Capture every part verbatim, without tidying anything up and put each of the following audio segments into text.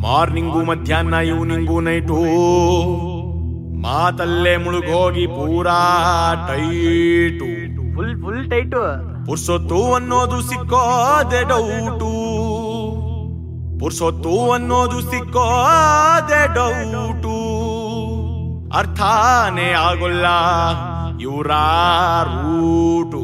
Morning ಮಧ್ಯಾಹ್ನ evening night ಮಾತಲ್ಲೇ ಮುಳುಗೋಗಿ ಪೂರಾ ಟೈಟು ಫುಲ್ ಫುಲ್ ಟೈಟು. ಪುರ್ಸೊತ್ತು ಅನ್ನೋದು ಸಿಕ್ಕೋದೆ ಡೌಟು, ಪುರ್ಸೊತ್ತು ಅನ್ನೋದು ಸಿಕ್ಕೋದೆ ಡೌಟು. ಅರ್ಥಾನೇ ಆಗೋಲ್ಲ ಇವರ ರೂಟು.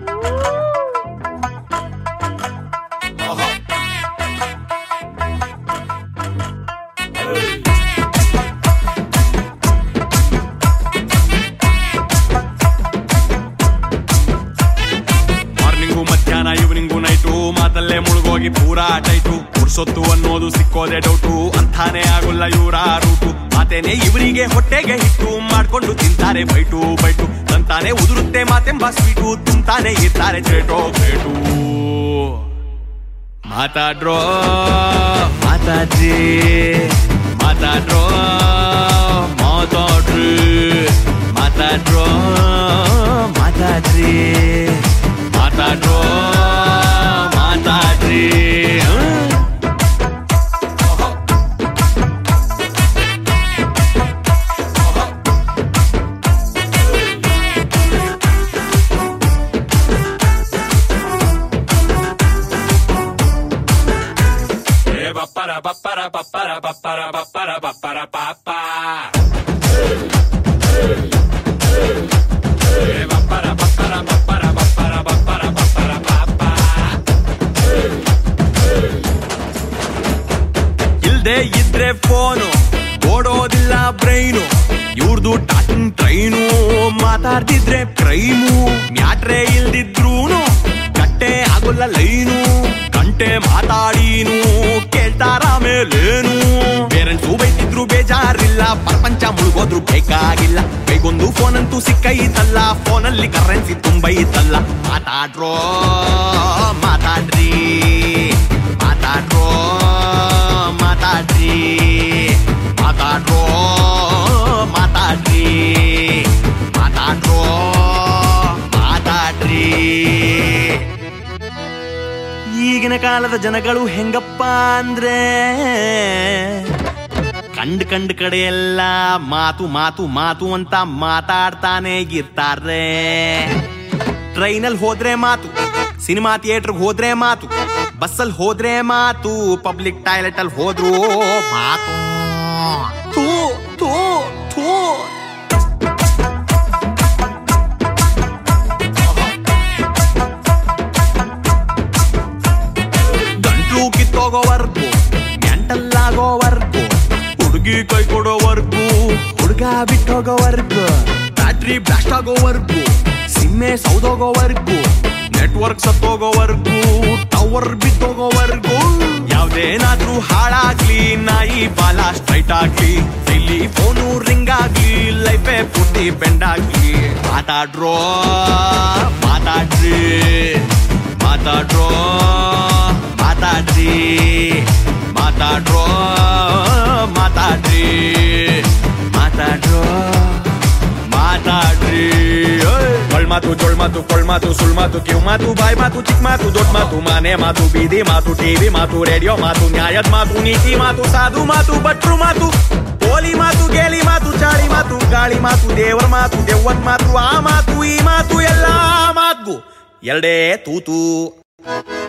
ಮಾರ್ನಿಂಗು ಮಧ್ಯಾಹ್ನ ಈವ್ನಿಂಗು ನೈಟು ಮಾತಲ್ಲೇ ಮುಳುಗೋಗಿ ಪೂರಾ ಟೈಟು. ಪುರ್ಸೊತ್ತು ಅನ್ನೋದು ಸಿಕ್ಕೋದೆ ಡೌಟು, ಅಂತಾನೆ ಆಗೋಲ್ಲ ಇವರ ರೂಟು. ಮಾತೇನೆ ಇವರಿಗೆ ಹೊಟ್ಟೆಗೆ ಹಿಟ್ಟು ಮಾಡ್ಕೊಂಡು ತಿಂತಾರೆ ಬೈಟು ಬೈಟು. ತಂತಾನೆ ಉದುರುತ್ತೆ ಮಾತೆಂಬ ಸ್ವೀಟು, ತುಂಬ್ತಾನೆ ಇರ್ತಾರೆ ಚೇಟೋ ಬೇಟು. ಮಾತಾಡ್ರೋ ಮಾತಾಡ್ರಿ ಮಾತಾಡ್ರೋ ಮಾತಾಡ್ರಿ ಮಾತಾಡ್ರೋ ಮಾತಾಡ್ರಿ ಮಾತಾಡ್ರೋ ಮಾತಾಡ್ರಿ. Bappara bappara bappara bappara bappara bappara papa. Bappara bappara bappara bappara bappara bappara papa. ಇಲ್ದೆ ಇದ್ರೆ ಫೋನು ಓಡೋದಿಲ್ಲ ಬ್ರೈನು, ಇವ್ರದು ಟಾಕಿಂಗ್ ಟ್ರೈನು. ಮಾತಾಡ್ತಿದ್ರೆ ಕ್ರೈಮು, ಮ್ಯಾಟ್ರೆ ಇಲ್ದಿದ್ರೂನು ಕಟ್ಟೆ ಆಗೋಲ್ಲ ಲೈನು. ಗಂಟೆ ಮಾತಾಡೀನು ಕೇಳ್ತಾರ ಮೇಲೇನು. ಪೇರೆಂಟ್ಸು ಬೈತಿದ್ರು ಬೇಜಾರಿಲ್ಲ, ಪ್ರಪಂಚ ಮುಳುಗೋದ್ರು ಬೇಕಾಗಿಲ್ಲ. ಕೈಗೊಂದು ಫೋನ್ ಅಂತೂ ಸಿಕ್ಕೈತಲ್ಲ, ಫೋನಲ್ಲಿ ಕರೆನ್ಸಿ ತುಂಬೈತಲ್ಲ. ಮಾತಾಡ್ರೋ ಮಾತಾಡ್ರಿ ಮಾತಾಡ್ರೋ ಮಾತಾಡ್ರಿ ಮಾತಾಡ್ರೋ ಮಾತಾಡ್ರಿ ಮಾತಾಡ್ರೋ ಮಾತಾಡ್ರಿ. ಈಗಿನ ಕಾಲದ ಜನಗಳು ಹೆಂಗಪ್ಪ ಅಂದ್ರೆ ಕಂಡ್ ಕಂಡ್ ಕಡೆ ಎಲ್ಲ ಮಾತು ಮಾತು ಮಾತು ಅಂತ ಮಾತಾಡ್ತಾನೆ ಇರ್ತಾರೆ. ಟ್ರೈನಲ್ಲಿ ಹೋದ್ರೆ ಮಾತು, ಸಿನಿಮಾ ಥಿಯೇಟರ್ಗೆ ಹೋದ್ರೆ ಮಾತು, ಬಸ್ಸಲ್ಲಿ ಹೋದ್ರೆ ಮಾತು, ಪಬ್ಲಿಕ್ ಟಾಯ್ಲೆಟ್ ಅಲ್ಲಿ ಹೋದ್ರು ಮಾತು. ಥೂ ಥೂ ಥೂ. ಗಂಟ್ಲು ಕಿತ್ತೋಗೋವರ್ಗು, ಮೆಂಟಲ್ಲಾಗೋವರ್ಗು, ಹುಡುಗಿ ಕೈ ಕೊಡೋವರ್ಗು, ಹುಡುಗ ಬಿಟ್ಟೋಗೋವರ್ಗು, ಬ್ಯಾಟ್ರಿ ಬ್ಲಾಸ್ಟ್ ಆಗೋವರ್ಗು, ಸಿಮ್ಮೆ ಸೌದೋಗೋವರ್ಗು, ನೆಟ್ವರ್ಕ್ ಸತ್ತೋಗೋವರ್ಗು, ಟವರ್ ಬಿದ್ದೋಗೋವರ್ಗು. ಯಾವ್ದೇನಾದ್ರೂ ಹಾಳಾಗ್ಲಿ, ನಾಯಿ ಬಾಲ ಸ್ಟ್ರೈಟ್ ಆಗ್ಲಿ, ಇಲ್ಲಿ ಫೋನು ರಿಂಗ್ ಆಗ್ಲಿ, ಲೈಫೇ ಪೂರ್ತಿ ಬೆಂಡ್ ಆಗ್ಲಿ. ಮಾತಾಡ್ರೋ ಮಾತಾಡ್ರಿ ಮಾತಾಡ್ರೋ ಮಾತಾಡ್ರಿ ಮಾತಾಡ್ರೋ ಮಾತಾಡ್ರಿ ಮಾತಾಡ್ರೋ ಮಾತಾಡ್ರಿ. ಮಾತು ಜೋಳ್ ಮಾತು ಕೊಳ್ ಮಾತು ಸುಳ್ ಮಾತು ಕಿವ್ ಮಾತು ಬಾಯ್ ಮಾತು ಚಿಕ್ಕ ಮಾತು ದೊಡ್ಡ ಮಾತು ಮನೆ ಮಾತು ಬೀದಿ ಮಾತು ಟಿವಿ ಮಾತು ರೇಡಿಯೋ ಮಾತು ನ್ಯಾಯದ ಮಾತು ನೀತಿ ಮಾತು ಸಾಧು ಮಾತು ಭಟ್ರು ಮಾತು ಪೋಲಿ ಮಾತು ಗೇಲಿ ಮಾತು ಚಾಳಿ ಮಾತು ಗಾಳಿ ಮಾತು ದೇವರ ಮಾತು ದೆವ್ವನ್ ಮಾತು ಆ ಮಾತು ಈ ಮಾತು ಎಲ್ಲಾ ಮಾತು ಎರಡೇ ತೂತು.